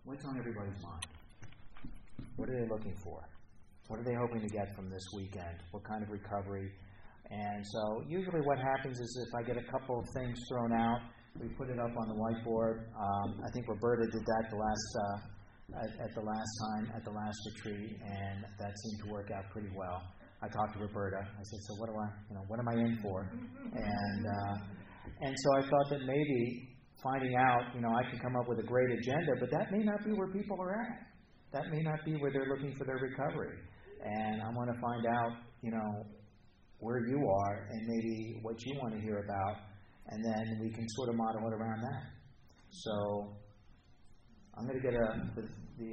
what's on everybody's mind? What are they looking for? What are they hoping to get from this weekend? What kind of recovery? And so usually what happens is if I get a couple of things thrown out, we put it up on the whiteboard. I think Roberta did that the last retreat, and that seemed to work out pretty well. I talked to Roberta. I said, "So what am I in for?" And so I thought that maybe finding out, I can come up with a great agenda, but that may not be where people are at. That may not be where they're looking for their recovery. And I want to find out, where you are and maybe what you want to hear about, and then we can sort of model it around that. So I'm going to get the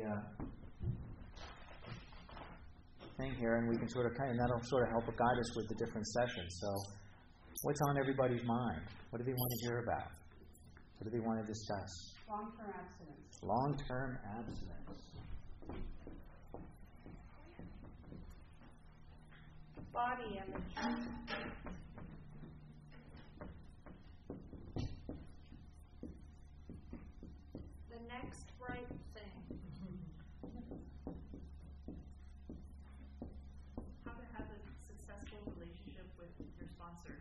thing here, and we can and that'll sort of help guide us with the different sessions. So what's on everybody's mind? What do they want to hear about? What do they want to discuss? Long-term abstinence. Long-term abstinence. Body image. The next right thing. How to have a successful relationship with your sponsor.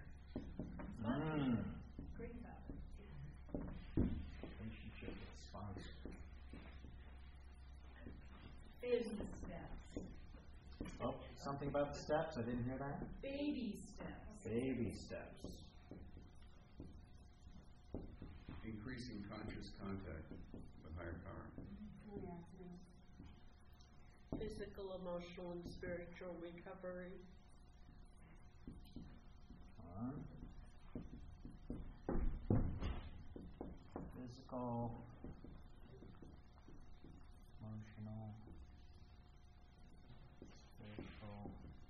Great about it. Relationship with sponsor. Baby steps. Oh, something about the steps? I didn't hear that. Baby steps. Baby steps. Increasing conscious contact with higher power. Physical, emotional, and spiritual recovery. Physical, emotional, spiritual.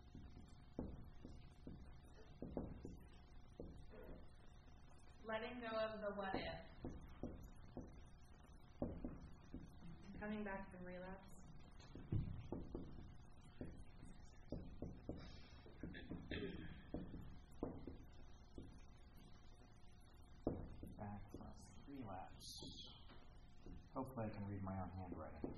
Letting go of the what if. Coming back from relapse. Back plus relapse. Hopefully I can read my own handwriting.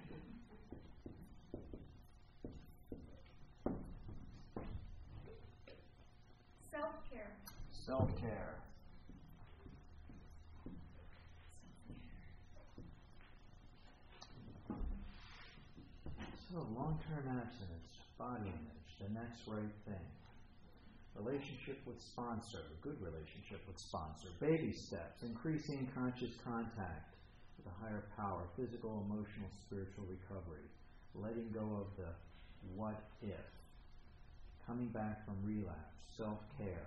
Self-care. Self-care. So, long-term abstinence, body image, the next right thing. Relationship with sponsor, a good relationship with sponsor. Baby steps, increasing conscious contact with a higher power, physical, emotional, spiritual recovery. Letting go of the what if. Coming back from relapse, self-care.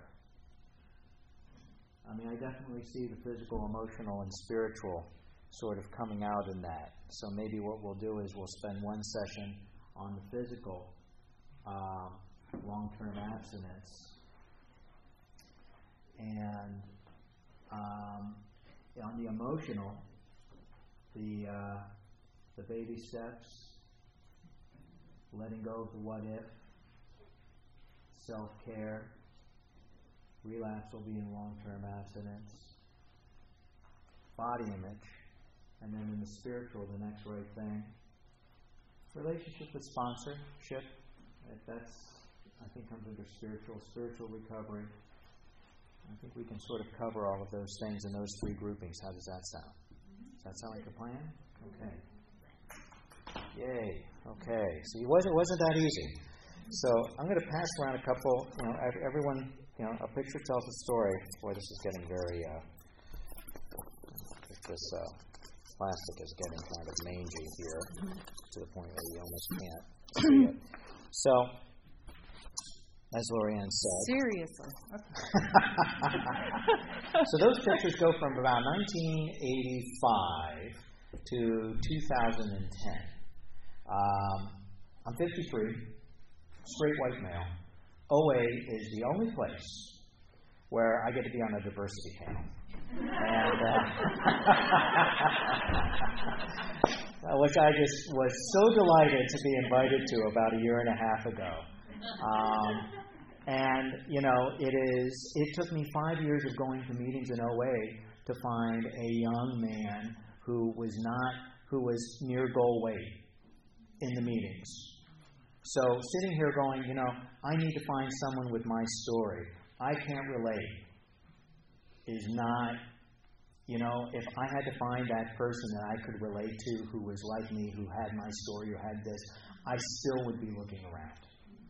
I definitely see the physical, emotional, and spiritual sort of coming out in that. So maybe what we'll do is we'll spend one session on the physical, long-term abstinence, and on the emotional, the baby steps, letting go of the what if, self-care. Relapse will be in long-term abstinence. Body image. And then in the spiritual, the next right thing. Relationship with sponsorship. That's, I think, comes under spiritual recovery. I think we can sort of cover all of those things in those three groupings. How does that sound? Does that sound like a plan? Okay. Yay. Okay. See, it wasn't that easy. So I'm going to pass around a couple. Everyone. A picture tells a story. Boy, this is getting very. This plastic is getting kind of mangy here to the point where you almost can't see it. So, as Lorianne said. Seriously. So those pictures go from about 1985 to 2010. I'm 53, straight white male. OA is the only place where I get to be on a diversity panel. And which I just was so delighted to be invited to about a year and a half ago. It took me 5 years of going to meetings in OA to find a young man who was not who was near goal weight in the meetings. So sitting here going, I need to find someone with my story. I can't relate is not, if I had to find that person that I could relate to who was like me, who had my story, who had this, I still would be looking around.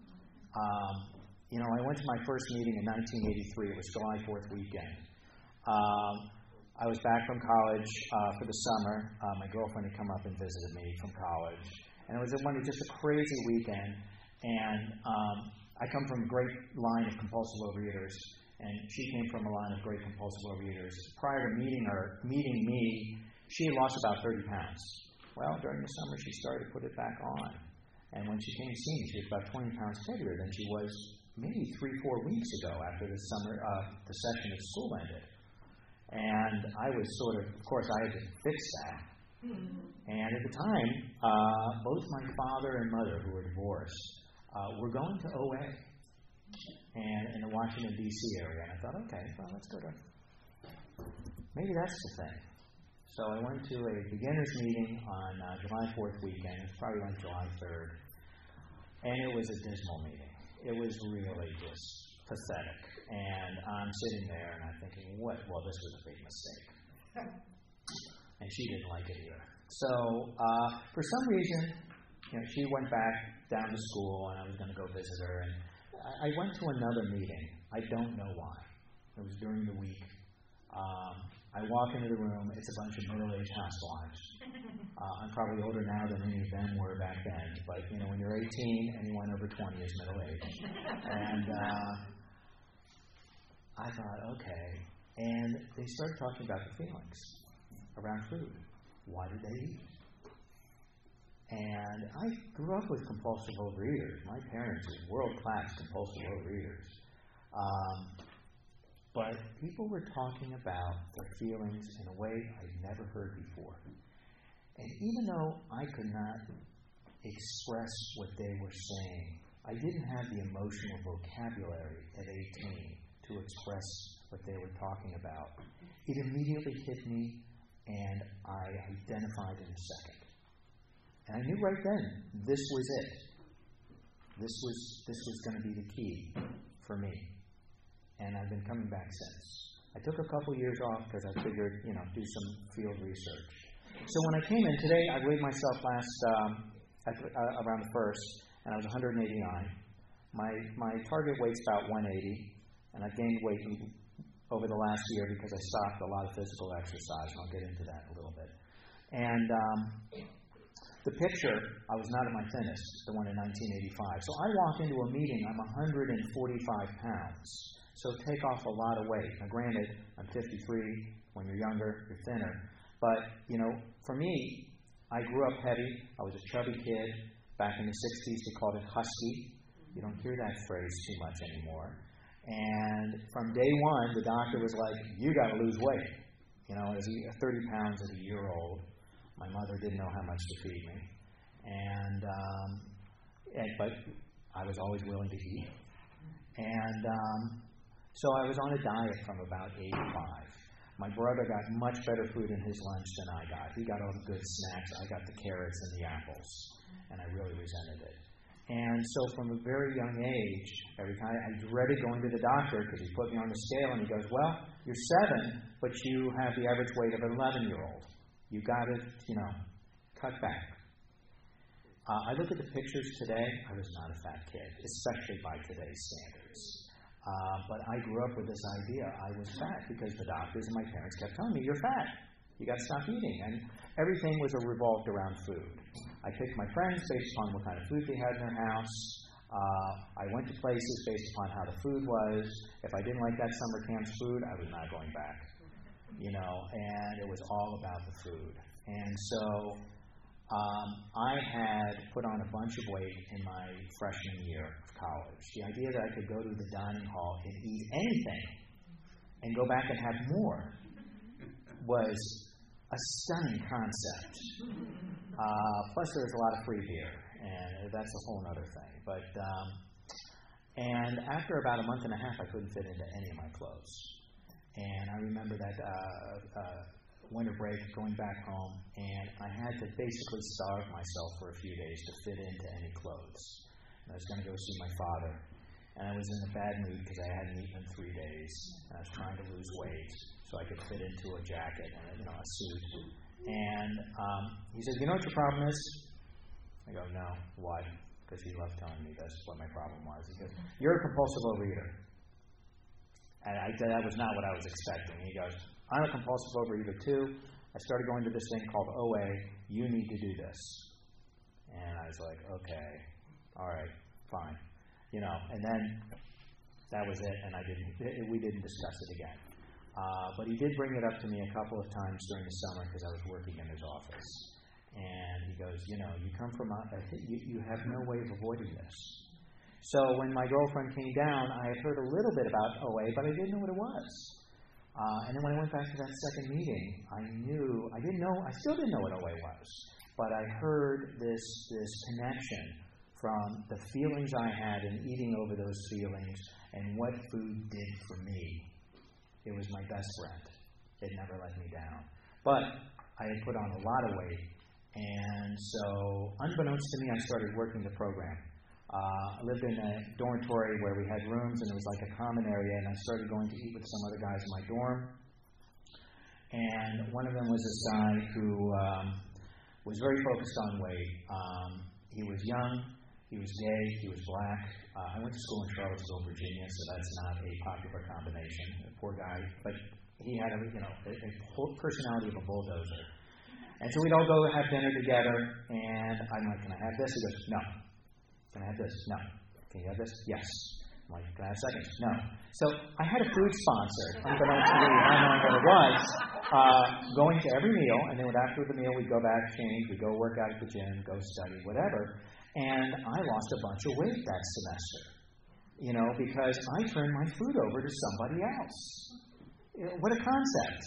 I went to my first meeting in 1983. It was July 4th weekend. I was back from college for the summer. My girlfriend had come up and visited me from college. And it was just a crazy weekend. And I come from a great line of compulsive overeaters. And she came from a line of great compulsive overeaters. Prior to meeting me, she had lost about 30 pounds. Well, during the summer, she started to put it back on. And when she came to see me, she was about 20 pounds heavier than she was maybe 3-4 weeks ago after the session of school ended. And I was of course, I had to fix that. And at the time, both my father and mother, who were divorced, were going to OA and in the Washington, D.C. area. And I thought, okay, well, let's go to... Maybe that's the thing. So I went to a beginner's meeting on July 4th weekend. It was probably like July 3rd. And it was a dismal meeting. It was really just pathetic. And I'm sitting there and I'm thinking, well, this was a big mistake. And she didn't like it either. So for some reason, she went back down to school and I was going to go visit her. And I went to another meeting. I don't know why. It was during the week. I walk into the room. It's a bunch of middle-aged housewives. I'm probably older now than any of them were back then. But, when you're 18, anyone over 20 is middle-aged. And I thought, okay. And they started talking about the feelings around food. Why did they eat? And I grew up with compulsive overeaters. My parents were world-class compulsive overeaters. But people were talking about their feelings in a way I'd never heard before. And even though I could not express what they were saying, I didn't have the emotional vocabulary at 18 to express what they were talking about. It immediately hit me, and I identified in a second. And I knew right then, this was it. This was going to be the key for me. And I've been coming back since. I took a couple years off because I figured, do some field research. So when I came in today, I weighed myself around the first, and I was 189. My target weight's about 180, and I've gained weight over the last year because I stopped a lot of physical exercise, and I'll get into that in a little bit. And the picture, I was not at my thinnest, the one in 1985. So I walk into a meeting, I'm 145 pounds. So take off a lot of weight. Now granted, I'm 53. When you're younger, you're thinner. But, for me, I grew up heavy. I was a chubby kid. Back in the 60s, they called it husky. You don't hear that phrase too much anymore. And from day one, the doctor was like, you got to lose weight. As 30 pounds as a year old. My mother didn't know how much to feed me. But I was always willing to eat. And so I was on a diet from about 85. My brother got much better food in his lunch than I got. He got all the good snacks. I got the carrots and the apples. And I really resented it. And so from a very young age, every time I dreaded going to the doctor because he put me on the scale and he goes, well, you're 7, but you have the average weight of an 11-year-old. You got to, cut back. I look at the pictures today. I was not a fat kid, especially by today's standards. But I grew up with this idea I was fat because the doctors and my parents kept telling me, you're fat. You got to stop eating. And everything was revolved around food. I picked my friends based upon what kind of food they had in their house. I went to places based upon how the food was. If I didn't like that summer camp's food, I was not going back. And it was all about the food. And so I had put on a bunch of weight in my freshman year of college. The idea that I could go to the dining hall and eat anything and go back and have more was a stunning concept. Plus, there was a lot of free beer, and that's a whole other thing. And after about a month and a half, I couldn't fit into any of my clothes. And I remember that winter break, going back home, and I had to basically starve myself for a few days to fit into any clothes. And I was going to go see my father, and I was in a bad mood because I hadn't eaten in 3 days. And I was trying to lose weight so I could fit into a jacket and a suit. And he said, "You know what your problem is?" I go, "No, what?" Because he loved telling me this, what my problem was. He goes, "You're a compulsive overeater." And that was not what I was expecting. He goes, "I'm a compulsive overeater too. I started going to this thing called OA. You need to do this." And I was like, "Okay, all right, fine." And then that was it, and we didn't discuss it again. But he did bring it up to me a couple of times during the summer because I was working in his office. And he goes, "You come from you have no way of avoiding this." So when my girlfriend came down, I had heard a little bit about OA, but I didn't know what it was. And then when I went back to that second meeting, I still didn't know what OA was. But I heard this connection from the feelings I had in eating over those feelings and what food did for me. It was my best friend. It never let me down. But I had put on a lot of weight. And so, unbeknownst to me, I started working the program. I lived in a dormitory where we had rooms, and it was like a common area, and I started going to eat with some other guys in my dorm. And one of them was this guy who was very focused on weight. He was young, he was gay, he was black. I went to school in Charlottesville, Virginia, so that's not a popular combination. A poor guy, but he had a personality of a bulldozer. And so we'd all go have dinner together, and I'm like, "Can I have this?" He goes, "No." "Can I have this?" "No." "Can you have this?" "Yes." I'm like, "Can I have seconds?" "No." So I had a food sponsor, unbeknownst to me, not knowing what it was, going to every meal, and then after the meal we'd go back, change, we'd go work out at the gym, go study, whatever. And I lost a bunch of weight that semester, because I turned my food over to somebody else. What a concept.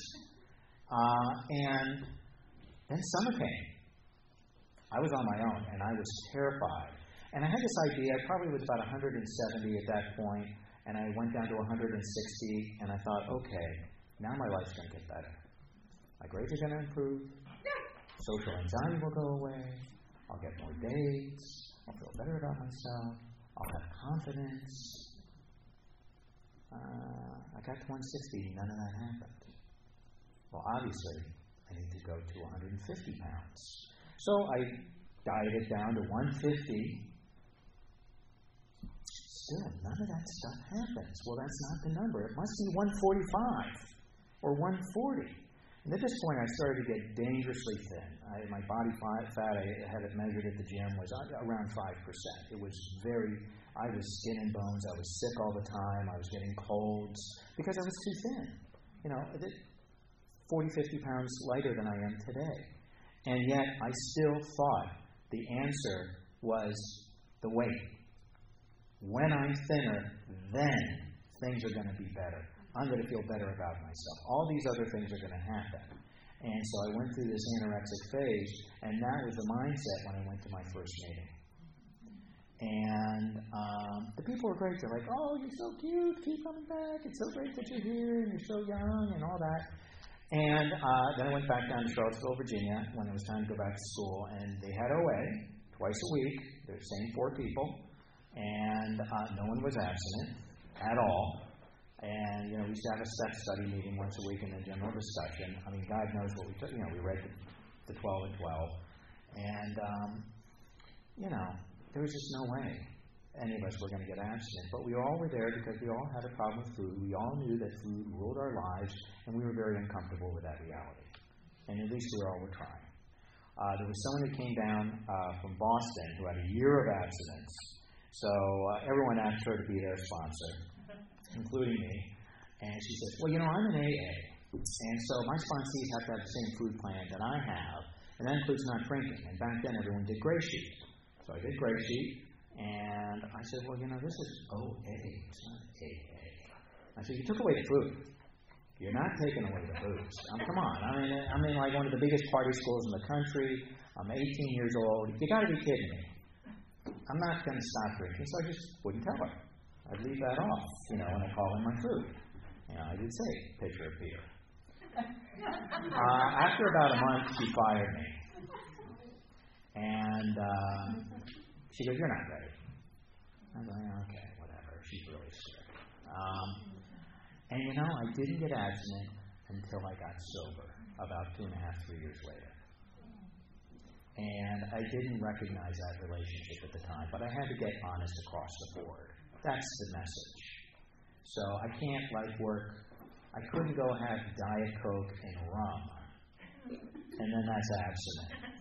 And then summer came. I was on my own, and I was terrified. And I had this idea, I probably was about 170 at that point, and I went down to 160, and I thought, okay, now my life's going to get better. My grades are going to improve. Social anxiety will go away. I'll get more dates. I'll feel better about myself. I'll have confidence. I got to 160, none of that happened. Well, obviously, I need to go to 150 pounds. So I dieted down to 150. Still, none of that stuff happens. Well, that's not the number. It must be 145 or 140. And at this point, I started to get dangerously thin. My body fat, I had it measured at the gym, was around 5%. I was skin and bones. I was sick all the time. I was getting colds because I was too thin. 40, 50 pounds lighter than I am today. And yet, I still thought the answer was the weight. When I'm thinner, then things are going to be better. I'm going to feel better about myself. All these other things are going to happen. And so I went through this anorexic phase, and that was the mindset when I went to my first meeting. And the people were great. They're like, "Oh, you're so cute. Keep coming back. It's so great that you're here, and you're so young," and all that. And then I went back down to Charlottesville, Virginia, when it was time to go back to school, and they had OA twice a week. They were the same 4 people, and no one was abstinent at all. And, we used to have a sex study meeting once a week and a general discussion. I mean, God knows what we took. We read the 12 and 12. And, there was just no way any of us were going to get abstinent. But we all were there because we all had a problem with food. We all knew that food ruled our lives, and we were very uncomfortable with that reality. And at least we all were trying. There was someone who came down from Boston who had a year of abstinence. So everyone asked her to be their sponsor, including me. And she says, "Well, I'm an AA. And so my sponsees have to have the same food plan that I have. And that includes not drinking. And back then everyone did Gray Sheet. So I did Gray Sheet. And I said, "Well, this is OA. It's not AA." I said, "You took away the food. You're not taking away the booze. Come on. I'm in like one of the biggest party schools in the country. I'm 18 years old. You got to be kidding me. I'm not going to stop drinking." So I just wouldn't tell her. I'd leave that off, when I call in my food. I did say, "Pitcher of beer." After about a month, she fired me. And she goes, "You're not ready." I was like, "Okay, whatever." She's really strict. And I didn't get abstinent until I got sober, about 2.5, 3 years later. And I didn't recognize that relationship at the time, but I had to get honest across the board. That's the message. So I can't I couldn't go have Diet Coke and rum, and then that's abstinent,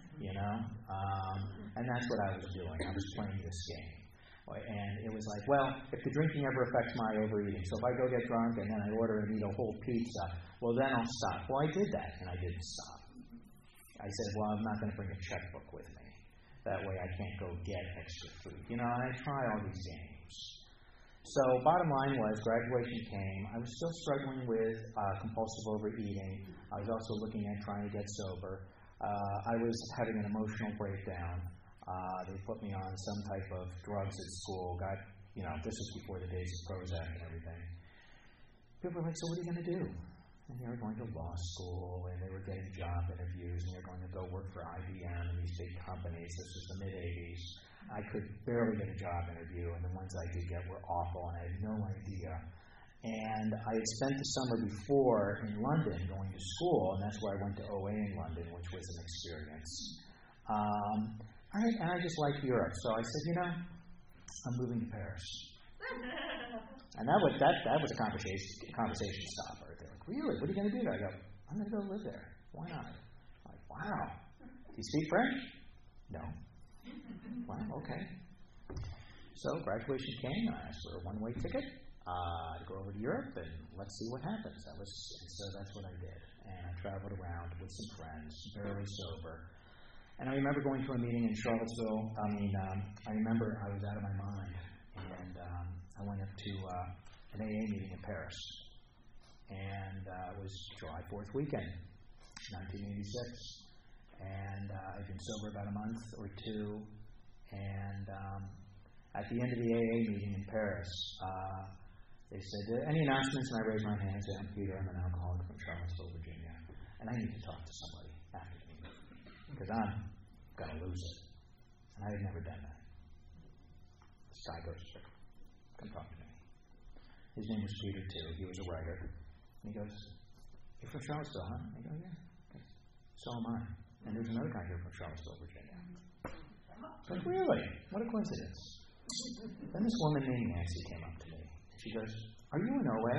and that's what I was doing. I was playing this game. And it was like, well, if the drinking ever affects my overeating, so if I go get drunk and then I order and eat a whole pizza, well, then I'll stop. Well, I did that, and I didn't stop. I said, well, I'm not going to bring a checkbook with me. That way I can't go get extra food. And I try all these games. So bottom line was, graduation came. I was still struggling with compulsive overeating. I was also looking at trying to get sober. I was having an emotional breakdown. They put me on some type of drugs at school. This was before the days of Prozac and everything. People were like, "So what are you going to do?" And they were going to law school, and they were getting job interviews, and they were going to go work for IBM and these big companies. This was the mid-'80s. I could barely get a job interview, and the ones I did get were awful, and I had no idea. And I had spent the summer before in London going to school, and that's where I went to OA in London, which was an experience. And I just liked Europe, so I said, I'm moving to Paris. And that was a conversation stopper. They're like, "Really? What are you going to do there?" I go, "I'm going to go live there. Why not?" I'm like, "Wow. Do you speak French?" "No." "Well, okay." So graduation came. I asked for a one-way ticket to go over to Europe, and let's see what happens. So that's what I did. And I traveled around with some friends, barely sober. And I remember going to a meeting in Charlottesville. I remember I was out of my mind, and I went up to an AA meeting in Paris. And it was July 4th weekend, 1986. And I'd been sober about a month or two. And at the end of the AA meeting in Paris, they said, "Any announcements?" And I raised my hand and said, "I'm Peter. I'm an alcoholic from Charlottesville, Virginia. And I need to talk to somebody after the meeting, because I'm going to lose it." And I had never done that. This guy goes, "Come talk to me." His name was Peter, too. He was a writer. And he goes, "You're from Charlottesville, huh?" I go, "Yeah." Okay. "So am I. And there's another guy here from Charlottesville, Virginia." I was like, "Really? What a coincidence." Then this woman named Nancy came up to me. And she goes, "Are you in OA?"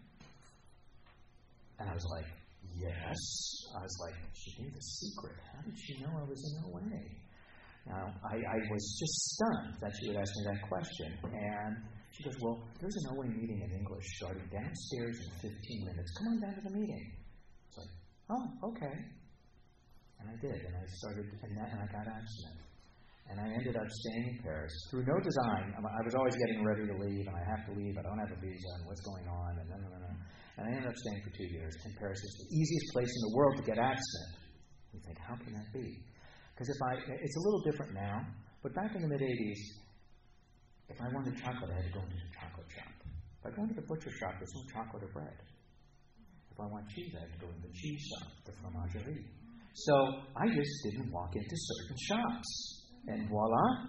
And I was like, "Yes." I was like, she knew the secret. How did she know I was in OA? Now, I was just stunned that she would ask me that question. And she goes, "Well, there's an OA meeting in English starting downstairs in 15 minutes. Come on down to the meeting." It's like, "Oh, okay." And I did. And I started, and I got abstinent. And I ended up staying in Paris through no design. I was always getting ready to leave, and I have to leave. I don't have a visa, and what's going on, and no. And I ended up staying for 2 years. And Paris is the easiest place in the world to get abstinent. You think, how can that be? Because it's a little different now, but back in the mid-'80s, if I wanted chocolate, I had to go into the chocolate shop. If I go into the butcher shop, there's no chocolate or bread. If I want cheese, I have to go into the cheese shop, the fromagerie. So I just didn't walk into certain shops. And voila,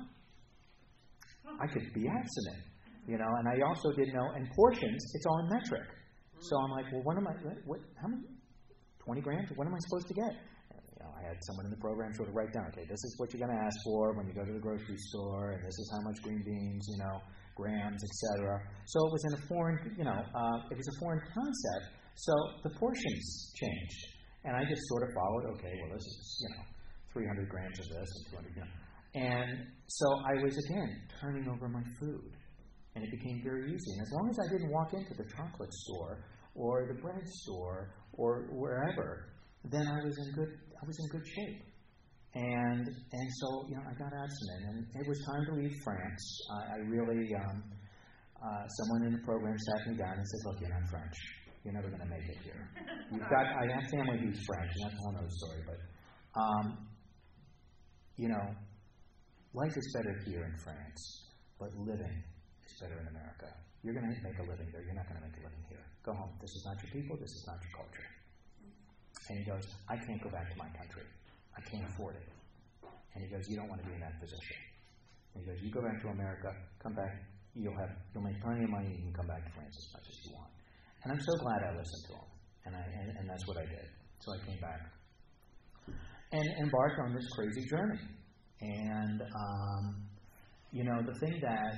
I could be abstinent. And I also didn't know, and portions, it's all in metric. So I'm like, well, how many? 20 grams? What am I supposed to get? I had someone in the program sort of write down, okay, this is what you're going to ask for when you go to the grocery store, and this is how much green beans, grams, etc. So it was in a foreign, it was a foreign concept. So the portions changed, and I just sort of followed. Okay, well, this is 300 grams of this and 200, And so I was again turning over my food, and it became very easy. And as long as I didn't walk into the chocolate store or the bread store or wherever, then I was in good shape. And so I got abstinent, and it was time to leave France. I really someone in the program sat me down and said, "Look, you're not French. You're never going to make it here. I have family who's French, and that's a whole other story. But life is better here in France, but living is better in America. You're going to make a living there. You're not going to make a living here. Go home. This is not your people. This is not your culture." And he goes, I can't go back to my country. I can't afford it. And he goes, you don't want to be in that position. And he goes, you go back to America, come back, you'll make plenty of money, you can come back to France as much as you want. And I'm so glad I listened to him. And that's what I did. So I came back and embarked on this crazy journey. And, the thing that,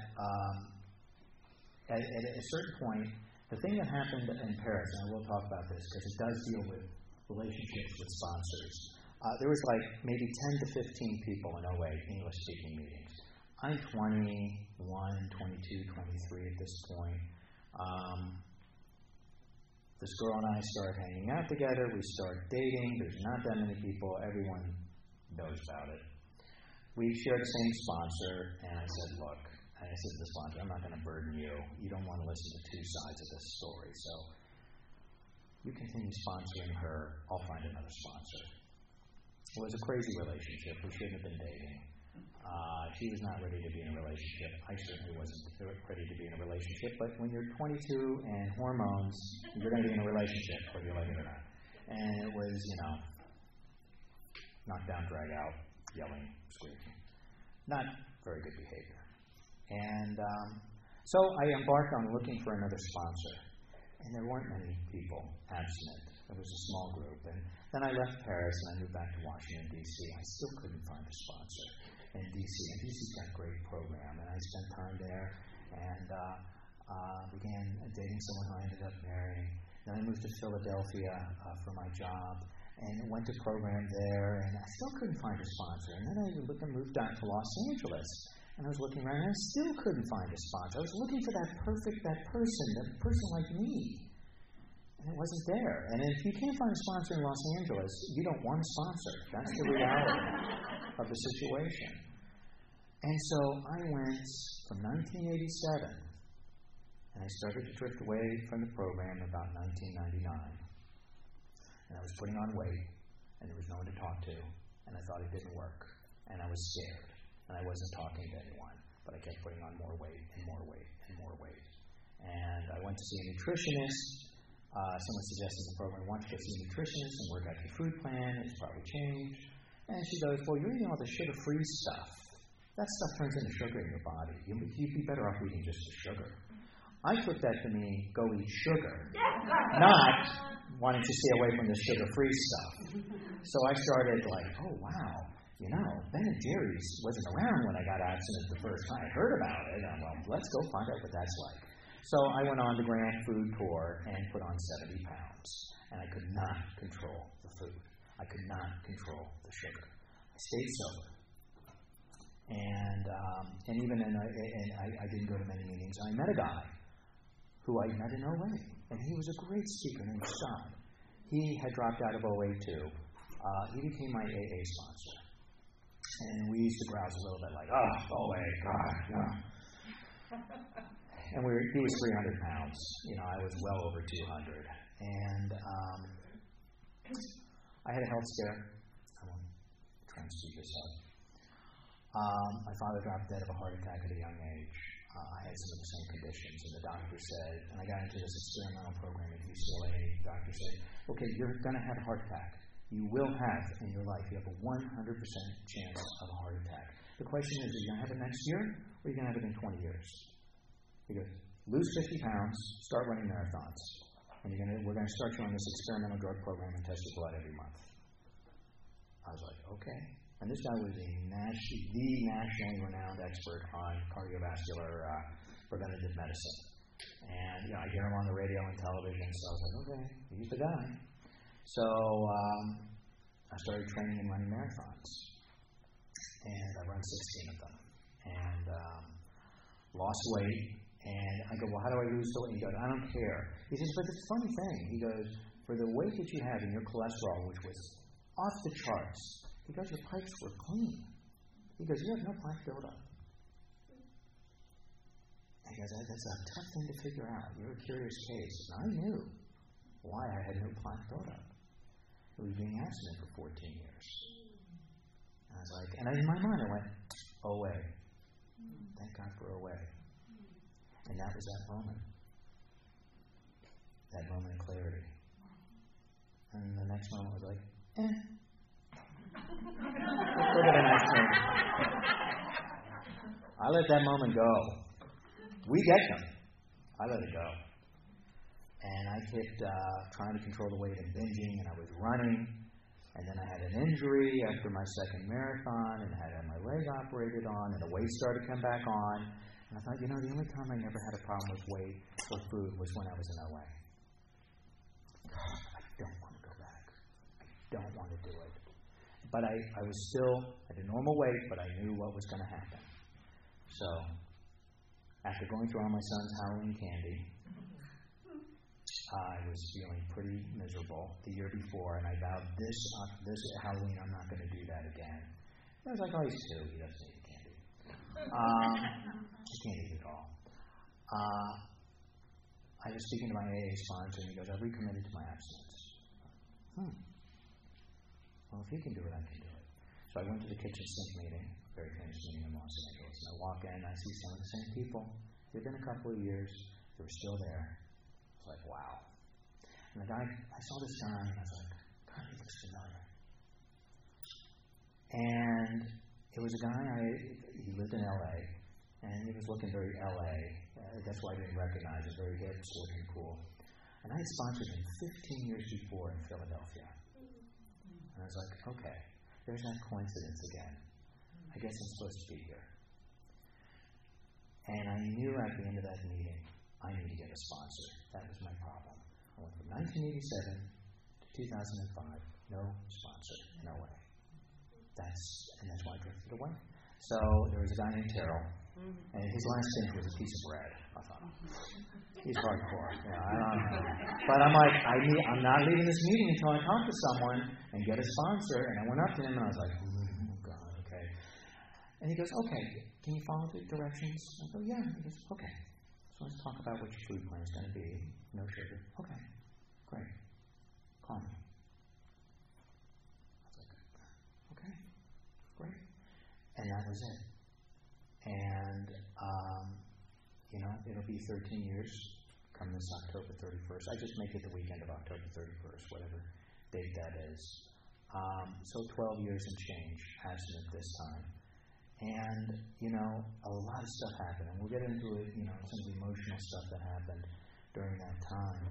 at a certain point, the thing that happened in Paris, and I will talk about this because it does deal with relationships with sponsors. There was like maybe 10 to 15 people in OA, English-speaking meetings. I'm 21, 22, 23 at this point. This girl and I start hanging out together. We start dating. There's not that many people. Everyone knows about it. We shared the same sponsor, and I said, look, I said to the sponsor, I'm not going to burden you. You don't want to listen to two sides of this story. So you continue sponsoring her. I'll find another sponsor. It was a crazy relationship. We shouldn't have been dating. She was not ready to be in a relationship. I certainly wasn't ready to be in a relationship. But when you're 22 and hormones, you're going to be in a relationship, whether you like it or not. And it was, knock down, drag out, yelling, screaming. Not very good behavior. And so I embarked on looking for another sponsor. And there weren't many people abstinent. It was a small group. And then I left Paris and I moved back to Washington, D.C. I still couldn't find a sponsor in D.C. And D.C.'s got a great program. And I spent time there and began dating someone who I ended up marrying. Then I moved to Philadelphia for my job and went to program there. And I still couldn't find a sponsor. And then I moved down to Los Angeles. And I was looking around, and I still couldn't find a sponsor. I was looking for that person like me. And it wasn't there. And if you can't find a sponsor in Los Angeles, you don't want a sponsor. That's the reality of the situation. And so I went from 1987, and I started to drift away from the program about 1999. And I was putting on weight, and there was no one to talk to, and I thought it didn't work. And I was scared. And I wasn't talking to anyone, but I kept putting on more weight and more weight and more weight. And I went to see a nutritionist. Someone suggested in the program, why don't you go see a nutritionist and work out your food plan? It's probably changed. And she goes, well, you're eating all the sugar-free stuff. That stuff turns into sugar in your body. You'd be better off eating just the sugar. I took that to mean go eat sugar, not why don't you stay away from the sugar-free stuff. So I started like, oh, wow. Ben & Jerry's wasn't around when I got abstinent the first time. I heard about it. I'm like, let's go find out what that's like. So I went on the Grand Food Tour and put on 70 pounds. And I could not control the food. I could not control the sugar. I stayed sober. And even I didn't go to many meetings. I met a guy who I met in OA. And he was a great speaker named Sean. He had dropped out of OA too. He became my AA sponsor. And we used to grouse a little bit like, OA, God, no. And he was 300 pounds. I was well over 200. And I had a health scare. I won't try and speed this up. My father dropped dead of a heart attack at a young age. I had some of the same conditions. And the doctor said, and I got into this experimental program at UCLA, the doctor said, okay, you're going to have a heart attack. You will have in your life, you have a 100% chance of a heart attack. The question is, are you going to have it next year, or are you going to have it in 20 years? He goes, lose 50 pounds, start running marathons. And we're going to start you on this experimental drug program and test your blood every month. I was like, okay. And this guy was the nationally renowned expert on cardiovascular preventative medicine. And I hear him on the radio and television, so I was like, okay, he's the guy. So I started training and running marathons. And I run 16 of them. And lost weight. And I go, well, how do I lose the weight? He goes, I don't care. He says, but it's a funny thing. He goes, for the weight that you have in your cholesterol, which was off the charts, he goes, your pipes were clean. He goes, you have no plaque buildup. He goes, that's a tough thing to figure out. You're a curious case. And I knew why I had no plaque buildup. It was being abstinent for 14 years. And I was like, and in my mind I went, OA. Thank God for OA. And that was that moment. That moment of clarity. And the next moment was like, Let's look at the next one. I let that moment go. We get them. I let it go. And I kept trying to control the weight and binging, and I was running. And then I had an injury after my second marathon, and I had my leg operated on, and the weight started to come back on. And I thought, the only time I never had a problem with weight or food was when I was in LA. God, I don't want to go back. I don't want to do it. But I was still at a normal weight, but I knew what was going to happen. So, after going through all my son's Halloween candy, I was feeling pretty miserable the year before, and I vowed this Halloween I'm not going to do that again. I was like, oh, he's 2. He doesn't eat candy. Just can't eat it all. I was speaking to my AA sponsor, and he goes, I've recommitted to my abstinence. Well, if he can do it, I can do it. So I went to the kitchen sink meeting, a very famous meeting in Los Angeles, and I walk in, I see some of the same people. It had been a couple of years. They were still there. I was like, wow. And the guy, I saw this guy, and I was like, God, he looks familiar. And it was a guy, he lived in LA, and he was looking very LA. That's why I didn't recognize him, very hip, looking cool. And I had sponsored him 15 years before in Philadelphia. And I was like, okay, there's that coincidence again. I guess I'm supposed to be here. And I knew at the end of that meeting, I need to get a sponsor. That was my problem. I went from 1987 to 2005, no sponsor, no way. That's why I drifted away. So there was a guy named Terrell, and his last thing was a piece of bread. I thought, he's hardcore. I don't know. But I'm like, I'm not leaving this meeting until I talk to someone and get a sponsor. And I went up to him and I was like, oh God, okay. And he goes, okay, can you follow the directions? I go, yeah. He goes, okay. So let's talk about what your food plan is going to be. No sugar. Okay, great. Call me. I was like, okay, great. And that was it. And, it'll be 13 years come this October 31st. I just make it the weekend of October 31st, whatever date that is. So 12 years and change, abstinent this time. And, a lot of stuff happened. And we'll get into it, some of the emotional stuff that happened during that time.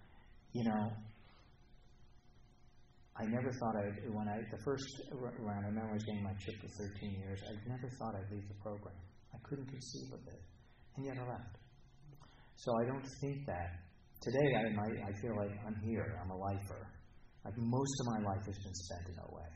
I never thought the first round, I remember I was getting my chip for 13 years, I never thought I'd leave the program. I couldn't conceive of it. And yet I left. So I don't think that. Today I feel like I'm here. I'm a lifer. Like most of my life has been spent in OA.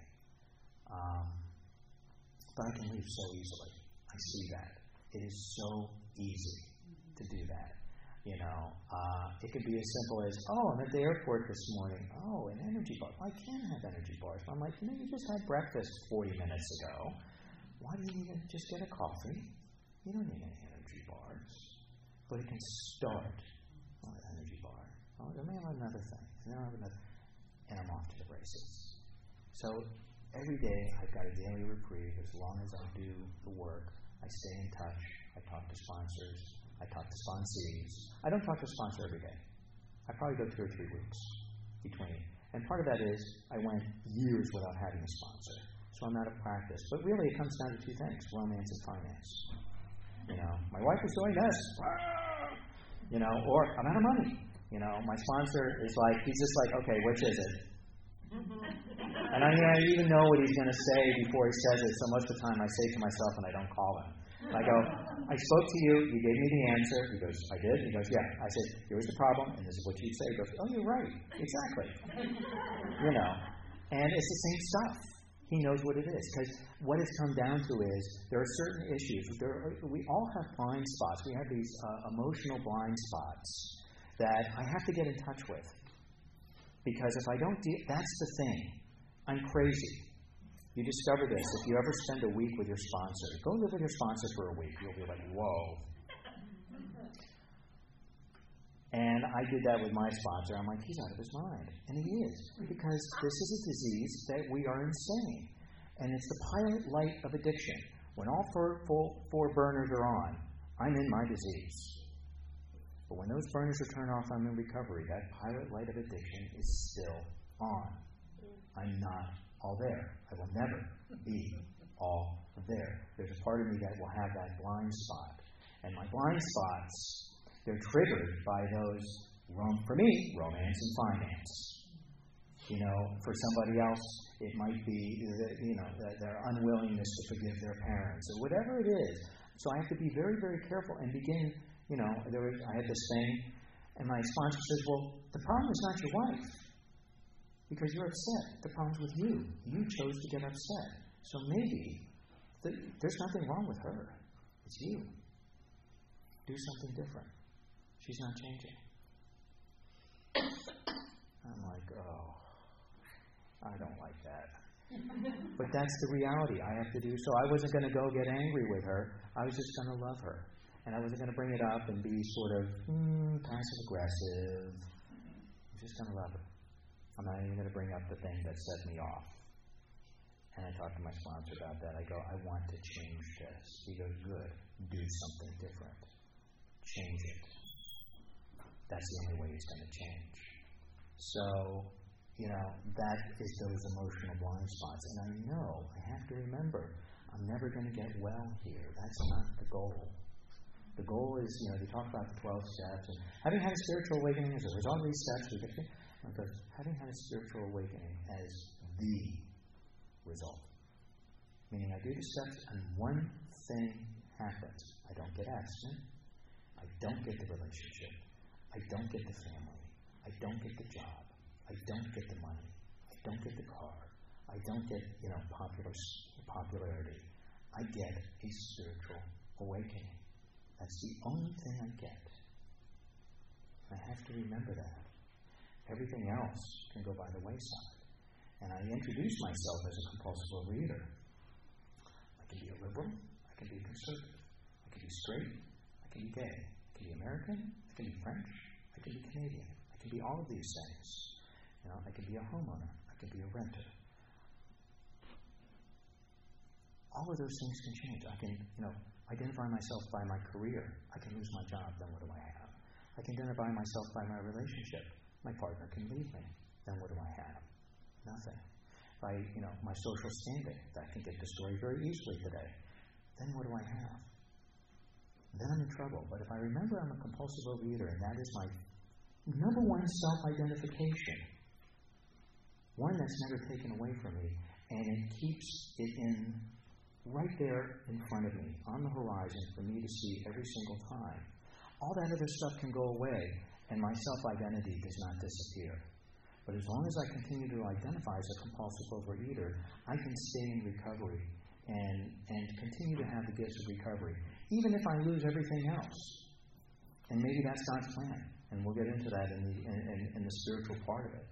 But I can leave so easily. I see that. It is so easy to do that. It could be as simple as, I'm at the airport this morning. Oh, an energy bar. Well, I can have energy bars. I'm like, you just had breakfast 40 minutes ago. Why do you need to just get a coffee? You don't need any energy bars. But it can start on an energy bar. Oh, then I have another thing. And then I have another. And I'm off to the races. So every day I've got a daily reprieve. As long as I do the work, I stay in touch. I talk to sponsors. I talk to sponsees. I don't talk to a sponsor every day. I probably go 2 or 3 weeks between. And part of that is I went years without having a sponsor. So I'm out of practice. But really it comes down to 2 things, romance and finance. My wife is doing this. Or I'm out of money. My sponsor is like, he's just like, okay, which is it? And I even know what he's going to say before he says it. So most of the time I say to myself and I don't call him. I go, I spoke to you, you gave me the answer. He goes, I did? He goes, yeah. I said, here's the problem, and this is what you'd say. He goes, oh, you're right. Exactly. And it's the same stuff. He knows what it is. Because what it's come down to is there are certain issues. We all have blind spots. We have these emotional blind spots that I have to get in touch with. Because if I don't that's the thing. I'm crazy. You discover this. If you ever spend a week with your sponsor, go live with your sponsor for a week. You'll be like, whoa. And I did that with my sponsor. I'm like, he's out of his mind. And he is. Because this is a disease that we are insane. And it's the pilot light of addiction. When all four burners are on, I'm in my disease. But when those burners are turned off, I'm in recovery. That pilot light of addiction is still on. I'm not all there. I will never be all there. There's a part of me that will have that blind spot. And my blind spots, they're triggered by those, for me, romance and finance. For somebody else, it might be, their unwillingness to forgive their parents or whatever it is. So I have to be very, very careful and begin, I had this thing, and my sponsor says, well, the problem is not your wife because you're upset. The problem's with you. You chose to get upset. So maybe there's nothing wrong with her. It's you. Do something different. She's not changing. I'm like, oh, I don't like that. But that's the reality I have to do. So I wasn't going to go get angry with her. I was just going to love her. And I wasn't going to bring it up and be sort of passive-aggressive. I'm just going to love her. I'm not even going to bring up the thing that set me off. And I talked to my sponsor about that. I go, I want to change this. He goes, good. Do something different. Change it. That's the only way it's going to change. So, that is those emotional blind spots. And I know, I have to remember, I'm never going to get well here. That's not the goal. The goal is, they talk about the 12 steps. And having had a spiritual awakening, there's all these steps. Having had a spiritual awakening as the result. Meaning I do the steps and one thing happens. I don't get abstinent. I don't get the relationship. I don't get the family. I don't get the job. I don't get the money. I don't get the car. I don't get, popularity. I get a spiritual awakening. That's the only thing I get. I have to remember that. Everything else can go by the wayside. And I introduce myself as a compulsive overeater. I can be a liberal. I can be a conservative. I can be straight. I can be gay. I can be American. I can be French. I can be Canadian. I can be all of these things. I can be a homeowner. I can be a renter. All of those things can change. I can, identify myself by my career. I can lose my job. Then what do I have? I can identify myself by my relationship. My partner can leave me. Then what do I have? Nothing. By, my social standing, that can get destroyed very easily today. Then what do I have? Then I'm in trouble. But if I remember I'm a compulsive overeater, and that is my number one self-identification, one that's never taken away from me, and it keeps it right there in front of me, on the horizon, for me to see every single time. All that other stuff can go away, and my self-identity does not disappear. But as long as I continue to identify as a compulsive overeater, I can stay in recovery and continue to have the gifts of recovery, even if I lose everything else. And maybe that's God's plan, and we'll get into that in the spiritual part of it.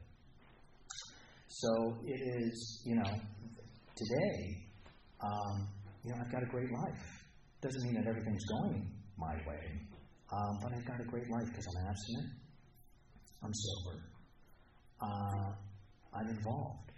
So it is, today, I've got a great life. Doesn't mean that everything's going my way, but I've got a great life because I'm abstinent, I'm sober, I'm involved.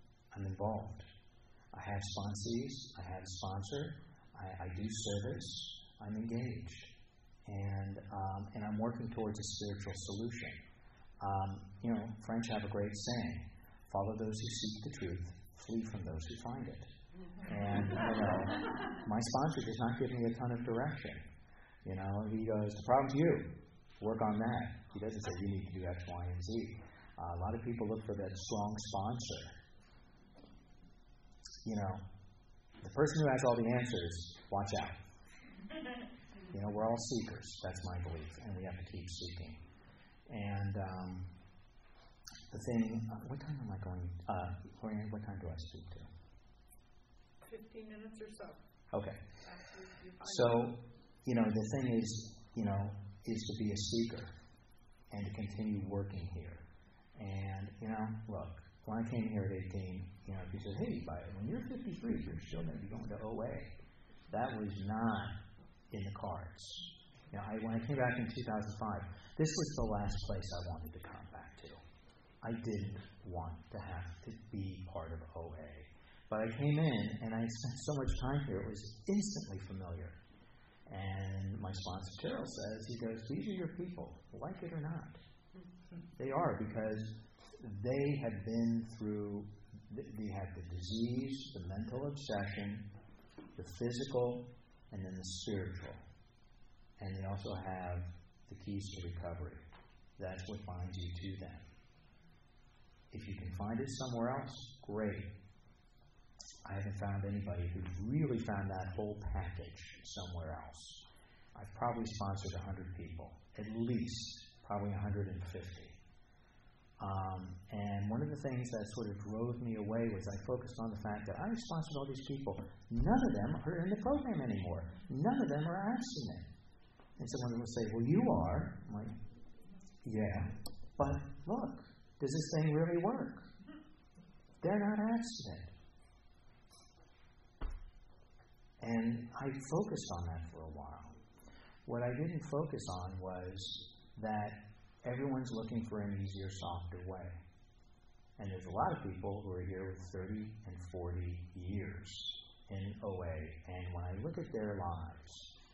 I have sponsees, I have a sponsor, I do service, I'm engaged, and I'm working towards a spiritual solution. French have a great saying, follow those who seek the truth, flee from those who find it. And, my sponsor does not give me a ton of direction. He goes, the problem's you. Work on that. He doesn't say you need to do X, Y, and Z. A lot of people look for that strong sponsor. The person who has all the answers, watch out. We're all seekers. That's my belief. And we have to keep seeking. And the thing, what time am I going? Lorianne, what time do I speak to? 15 minutes or so. Okay. So, the thing is to be a seeker and to continue working here. And, look, when I came here at 18, if you said, hey, when you're 53, you're still going to be going to OA. That was not in the cards. When I came back in 2005, this was the last place I wanted to come back to. I didn't want to have to be part of OA. But I came in, and I spent so much time here, it was instantly familiar. And my sponsor, Terrell, says, he goes, these are your people, like it or not. They are, because they have been through, they have the disease, the mental obsession, the physical, and then the spiritual. And they also have the keys to recovery. That's what binds you to them. If you can find it somewhere else, great. I haven't found anybody who's really found that whole package somewhere else. I've probably sponsored 100 people, at least, probably 150. And one of the things that sort of drove me away was I focused on the fact that I sponsored all these people. None of them are in the program anymore. None of them are abstinent. And someone would say, well, you are. I'm like, yeah, but look, does this thing really work? They're not abstinent. And I focused on that for a while. What I didn't focus on was that everyone's looking for an easier, softer way. And there's a lot of people who are here with 30 and 40 years in OA. And when I look at their lives,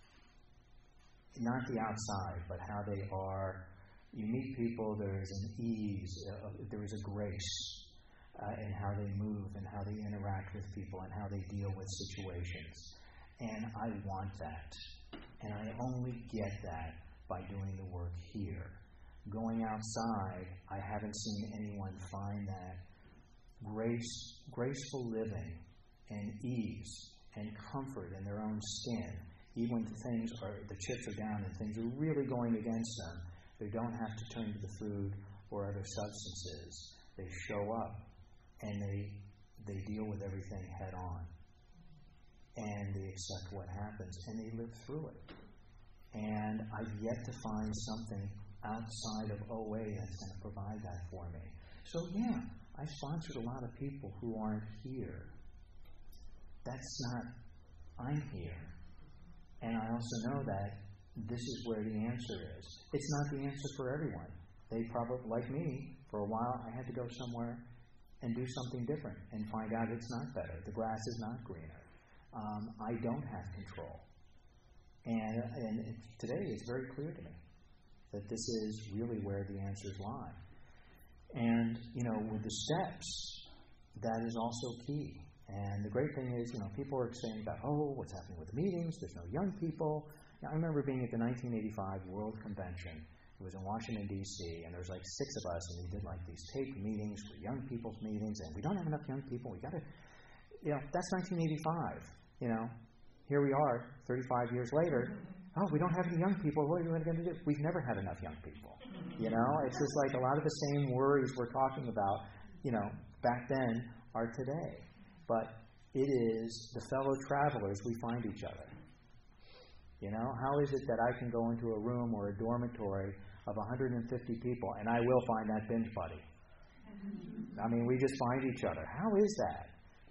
not the outside, but how they are, you meet people, there is an ease, there is a grace in how they move and how they interact with people and how they deal with situations. And I want that. And I only get that by doing the work here. Going outside, I haven't seen anyone find that graceful living and ease and comfort in their own skin. Even when the chips are down and things are really going against them, they don't have to turn to the food or other substances. They show up and they deal with everything head on. And they accept what happens and they live through it. And I've yet to find something outside of OA that's going to provide that for me. So yeah, I sponsored a lot of people who aren't here. That's not, I'm here. And I also know that this is where the answer is. It's not the answer for everyone. They probably, like me, for a while I had to go somewhere and do something different and find out it's not better. The grass is not greener. I don't have control. And today it's very clear to me that this is really where the answers lie. And, with the steps, that is also key. And the great thing is, people are saying about, what's happening with the meetings? There's no young people. Now, I remember being at the 1985 World Convention. It was in Washington, D.C., and there was like 6 of us, and we did like these taped meetings for young people's meetings, and we don't have enough young people. We got to, that's 1985. Here we are, 35 years later. We don't have any young people. What are we going to do? We've never had enough young people. It's just like a lot of the same worries we're talking about, back then are today. But it is the fellow travelers we find each other. How is it that I can go into a room or a dormitory of 150 people and I will find that binge buddy? I mean, we just find each other. How is that?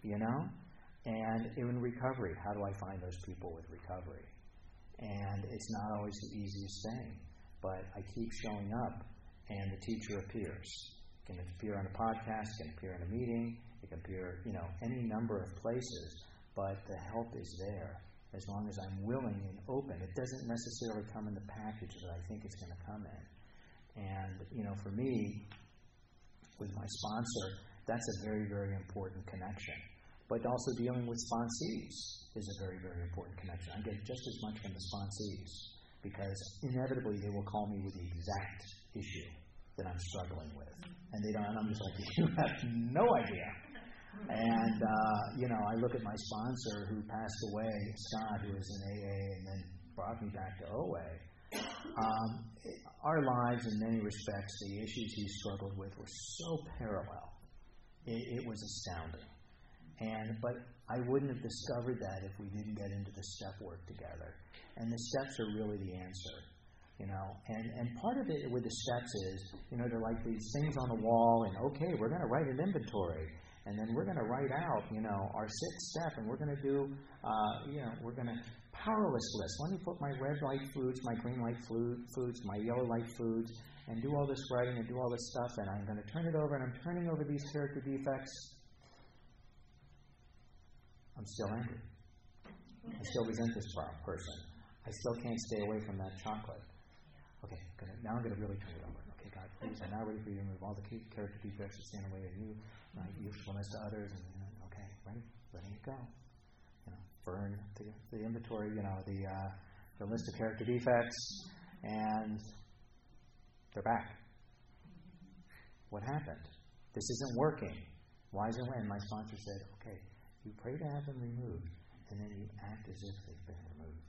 And in recovery, how do I find those people with recovery? And it's not always the easiest thing, but I keep showing up and the teacher appears. It can appear on a podcast, it can appear in a meeting, it can appear, any number of places, but the help is there as long as I'm willing and open. It doesn't necessarily come in the package that I think it's going to come in. And, for me, with my sponsor, that's a very, very important connection. But also dealing with sponsees is a very, very important connection. I get just as much from the sponsees because inevitably they will call me with the exact issue that I'm struggling with. And they don't, and I'm just like, you have no idea. And, I look at my sponsor who passed away, Scott, who was in AA and then brought me back to OA. Our lives, in many respects, the issues he struggled with were so parallel. It was astounding. But I wouldn't have discovered that if we didn't get into the step work together. And the steps are really the answer, And part of it with the steps is, they're like these things on the wall, and okay, we're going to write an inventory, and then we're going to write out, our 6th step, and we're going to do, we're going to powerless list. Let me put my red light foods, my green light foods, my yellow light foods, and do all this writing and do all this stuff, and I'm going to turn it over, and I'm turning over these character defects. I'm still angry. I still resent this person. I still can't stay away from that chocolate. Okay, now I'm going to really turn it over. Okay, God, please, I'm now ready for you to remove all the character defects that stand in the way of you, my usefulness to others, and okay, ready, letting it go. Burn the inventory, the list of character defects, and they're back. What happened? This isn't working. Why is it when? My sponsor said, okay, you pray to have them removed, and then you act as if they've been removed.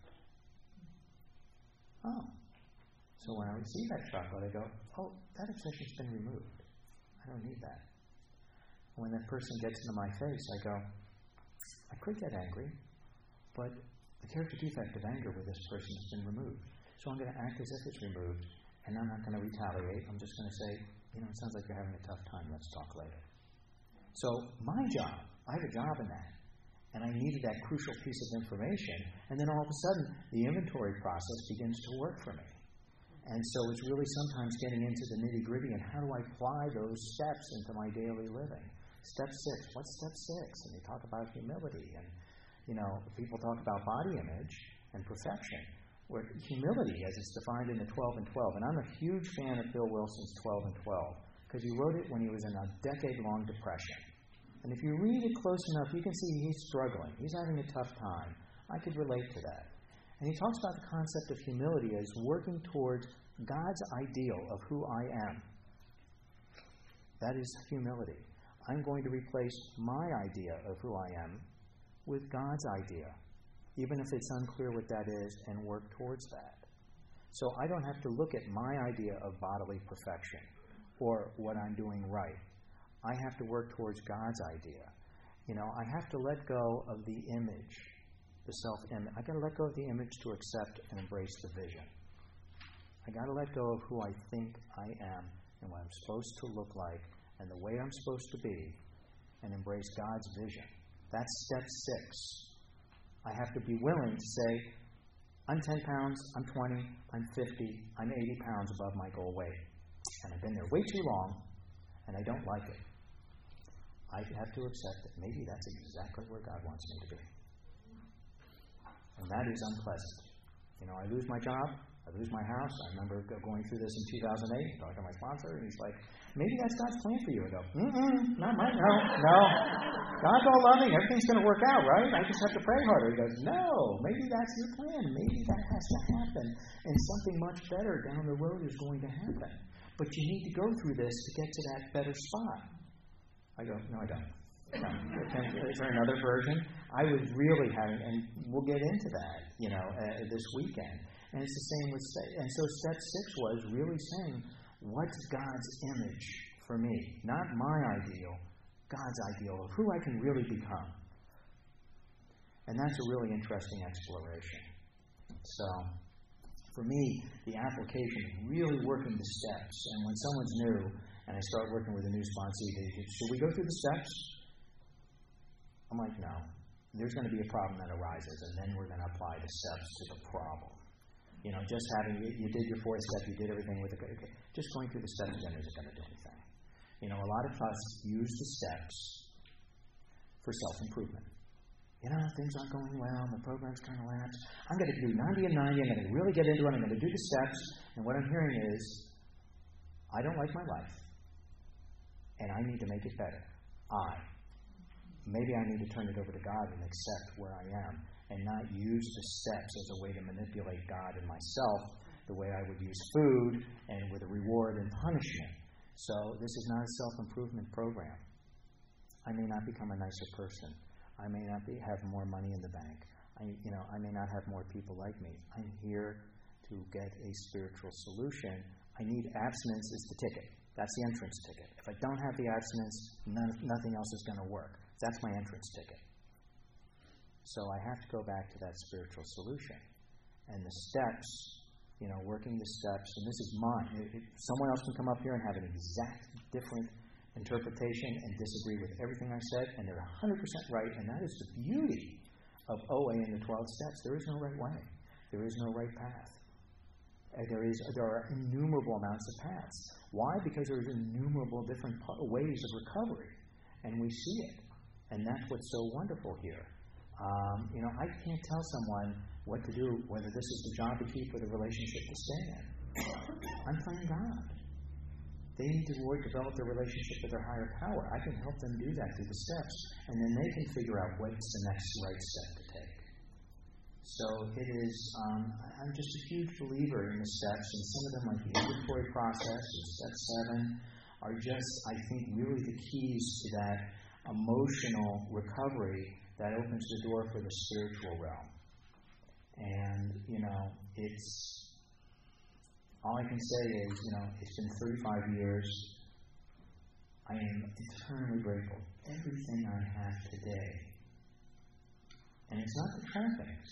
Oh. So when I receive that chocolate, I go, oh, that obsession's been removed. I don't need that. When that person gets into my face, I go, I could get angry, but the character defect of anger with this person has been removed. So I'm going to act as if it's removed, and I'm not going to retaliate. I'm just going to say, it sounds like you're having a tough time. Let's talk later. So my job, I have a job in that, and I needed that crucial piece of information, and then all of a sudden, the inventory process begins to work for me. And so it's really sometimes getting into the nitty-gritty and how do I apply those steps into my daily living. Step 6. What's step 6? And they talk about humility. And, people talk about body image and perfection. Where humility, as it's defined in the 12 and 12. And I'm a huge fan of Bill Wilson's 12 and 12 because he wrote it when he was in a decade-long depression. And if you read it close enough, you can see he's struggling. He's having a tough time. I could relate to that. And he talks about the concept of humility as working towards God's ideal of who I am. That is humility. I'm going to replace my idea of who I am with God's idea, even if it's unclear what that is, and work towards that. So I don't have to look at my idea of bodily perfection or what I'm doing right. I have to work towards God's idea. I have to let go of the image, the self-image. I've got to let go of the image to accept and embrace the vision. I've got to let go of who I think I am and what I'm supposed to look like and the way I'm supposed to be and embrace God's vision. That's step 6. I have to be willing to say, I'm 10 pounds, I'm 20, I'm 50, I'm 80 pounds above my goal weight. And I've been there way too long, and I don't like it. I have to accept that maybe that's exactly where God wants me to be. And that is unpleasant. I lose my job, I lose my house. I remember going through this in 2008, talking to my sponsor, and he's like, maybe that's God's plan for you. I go, not mine. No. God's all loving. Everything's going to work out, right? I just have to pray harder. He goes, no, maybe that's your plan. Maybe that has to happen, and something much better down the road is going to happen. But you need to go through this to get to that better spot. I go, no, I don't. Is there another version? I was really having, and we'll get into that, this weekend. And it's the same with, and so step 6 was really saying, what's God's image for me? Not my ideal, God's ideal of who I can really become. And that's a really interesting exploration. So, for me, the application is really working the steps. And when someone's new, and I start working with a new sponsee, they say, should we go through the steps? I'm like, no. There's going to be a problem that arises, and then we're going to apply the steps to the problem. Just having, you did your 4th step, you did everything with it. Okay, just going through the steps again isn't going to do anything. A lot of us use the steps for self-improvement. Things aren't going well, the program's kind of lapsed. I'm going to do 90 and 90, I'm going to really get into it, I'm going to do the steps, and what I'm hearing is, I don't like my life, and I need to make it better. Maybe I need to turn it over to God and accept where I am and not use the steps as a way to manipulate God and myself the way I would use food and with a reward and punishment. So this is not a self-improvement program. I may not become a nicer person. I may not have more money in the bank. I may not have more people like me. I'm here to get a spiritual solution. I need abstinence is the ticket. That's the entrance ticket. If I don't have the abstinence, nothing else is going to work. That's my entrance ticket. So I have to go back to that spiritual solution. And the steps, working the steps, and this is mine. Someone else can come up here and have an exact different interpretation and disagree with everything I said, and they're 100% right, and that is the beauty of OA and the 12 steps. There is no right way. There is no right path. There are innumerable amounts of paths. Why? Because there's innumerable different ways of recovery, and we see it. And that's what's so wonderful here. I can't tell someone what to do, whether this is the job to keep or the relationship to stay in. I'm playing God. they need to develop their relationship with their higher power. I can help them do that through the steps, and then they can figure out what's the next right step to take. So it is, I'm just a huge believer in the steps, and some of them, like the inventory process and step 7, are just, I think, really the keys to that emotional recovery that opens the door for the spiritual realm. And, it's, all I can say is, it's been 35 years. I am eternally grateful. Everything I have today. And it's not the trappings.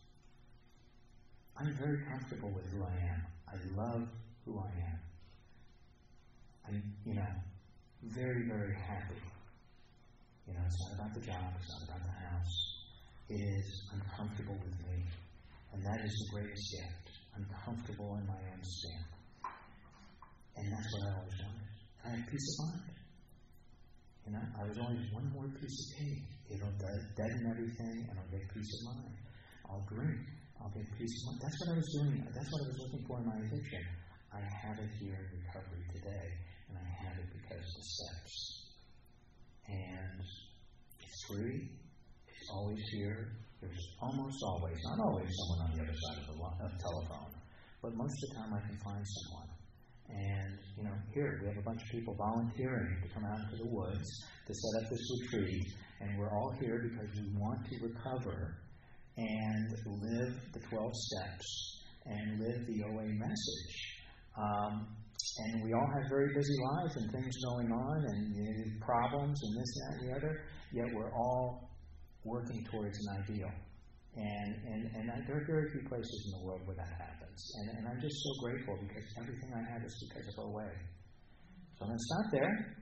I'm very comfortable with who I am. I love who I am. I'm, very, very happy. It's not about the job. It's not about the house. It is, I'm comfortable with me. And that is the greatest gift. I'm comfortable in my own skin. And that's what I always wanted. And I have peace of mind. I was always one more piece of cake. It'll deaden everything, and I'll get peace of mind. I'll drink. I'll get peace of mind. That's what I was doing. That's what I was looking for in my addiction. I have it here in recovery today, and I have it because of the steps. And it's free. It's always here. There's almost always, not always, someone on the other side of the telephone, but most of the time I can find someone. And, here we have a bunch of people volunteering to come out into the woods to set up this retreat, and we're all here because we want to recover and live the 12 steps and live the OA message. And we all have very busy lives and things going on and problems and this, that, and the other, yet we're all working towards an ideal. And there are very few places in the world where that happens. And I'm just so grateful because everything I have is because of OA. So I'm going to stop there.